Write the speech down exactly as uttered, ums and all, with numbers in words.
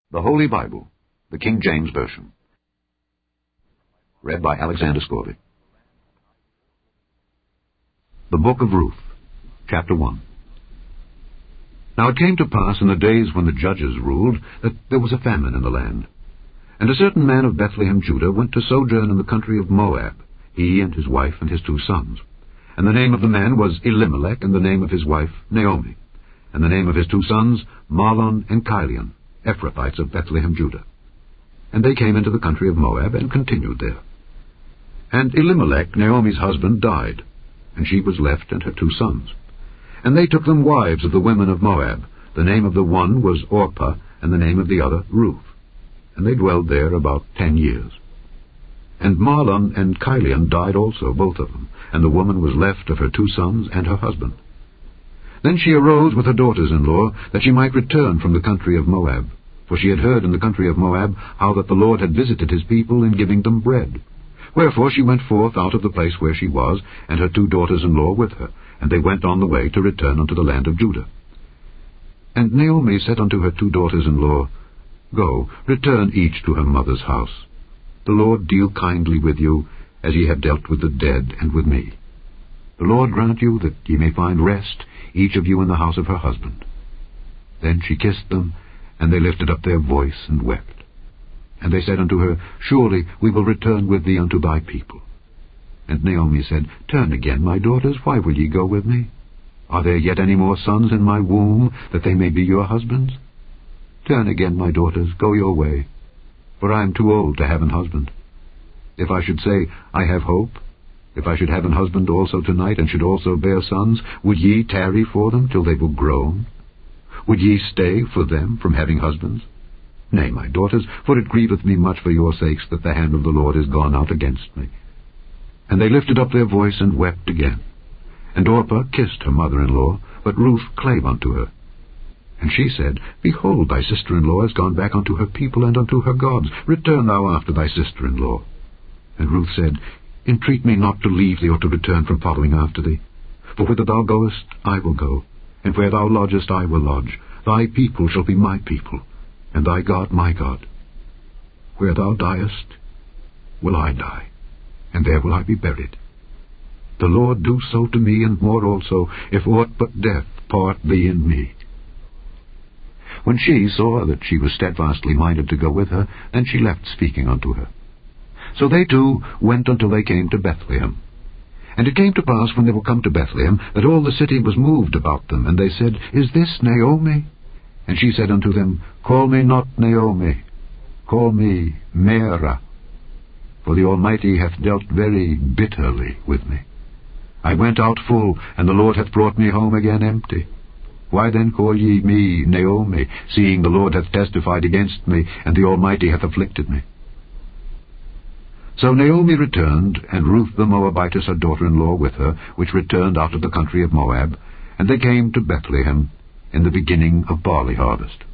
The Holy Bible, the King James Version. Read by Alexander Scorby. The Book of Ruth, Chapter one. Now it came to pass in the days when the judges ruled that there was a famine in the land. And a certain man of Bethlehem, Judah, went to sojourn in the country of Moab, he and his wife and his two sons. And the name of the man was Elimelech, and the name of his wife Naomi. And the name of his two sons, Mahlon and Chilion, Ephrathites of Bethlehem, Judah. And they came into the country of Moab, and continued there. And Elimelech, Naomi's husband, died, and she was left and her two sons. And they took them wives of the women of Moab. The name of the one was Orpah, and the name of the other Ruth. And they dwelled there about ten years. And Mahlon and Chilion died also, both of them, and the woman was left of her two sons and her husband. Then she arose with her daughters-in-law, that she might return from the country of Moab. For she had heard in the country of Moab how that the Lord had visited his people in giving them bread. Wherefore she went forth out of the place where she was, and her two daughters-in-law with her, and they went on the way to return unto the land of Judah. And Naomi said unto her two daughters-in-law, Go, return each to her mother's house. The Lord deal kindly with you, as ye have dealt with the dead and with me. The Lord grant you that ye may find rest, each of you in the house of her husband. Then she kissed them, and they lifted up their voice and wept. And they said unto her, Surely we will return with thee unto thy people. And Naomi said, Turn again, my daughters, why will ye go with me? Are there yet any more sons in my womb, that they may be your husbands? Turn again, my daughters, go your way, for I am too old to have an husband. If I should say, I have hope, if I should have an husband also tonight, and should also bear sons, would ye tarry for them till they were grown? Would ye stay for them from having husbands? Nay, my daughters, for it grieveth me much for your sakes that the hand of the Lord is gone out against me. And they lifted up their voice and wept again. And Orpah kissed her mother-in-law, but Ruth clave unto her. And she said, Behold, thy sister-in-law is gone back unto her people and unto her gods. Return thou after thy sister-in-law. And Ruth said, Entreat me not to leave thee or to return from following after thee. For whither thou goest, I will go, and where thou lodgest, I will lodge. Thy people shall be my people, and thy God my God. Where thou diest, will I die, and there will I be buried. The Lord do so to me, and more also, if aught but death part thee and me. When she saw that she was steadfastly minded to go with her, then she left speaking unto her. So they two went until they came to Bethlehem. And it came to pass, when they were come to Bethlehem, that all the city was moved about them. And they said, Is this Naomi? And she said unto them, Call me not Naomi, call me Mara, for the Almighty hath dealt very bitterly with me. I went out full, and the Lord hath brought me home again empty. Why then call ye me Naomi, seeing the Lord hath testified against me, and the Almighty hath afflicted me? So Naomi returned, and Ruth the Moabitess her daughter-in-law with her, which returned out of the country of Moab, and they came to Bethlehem in the beginning of barley harvest.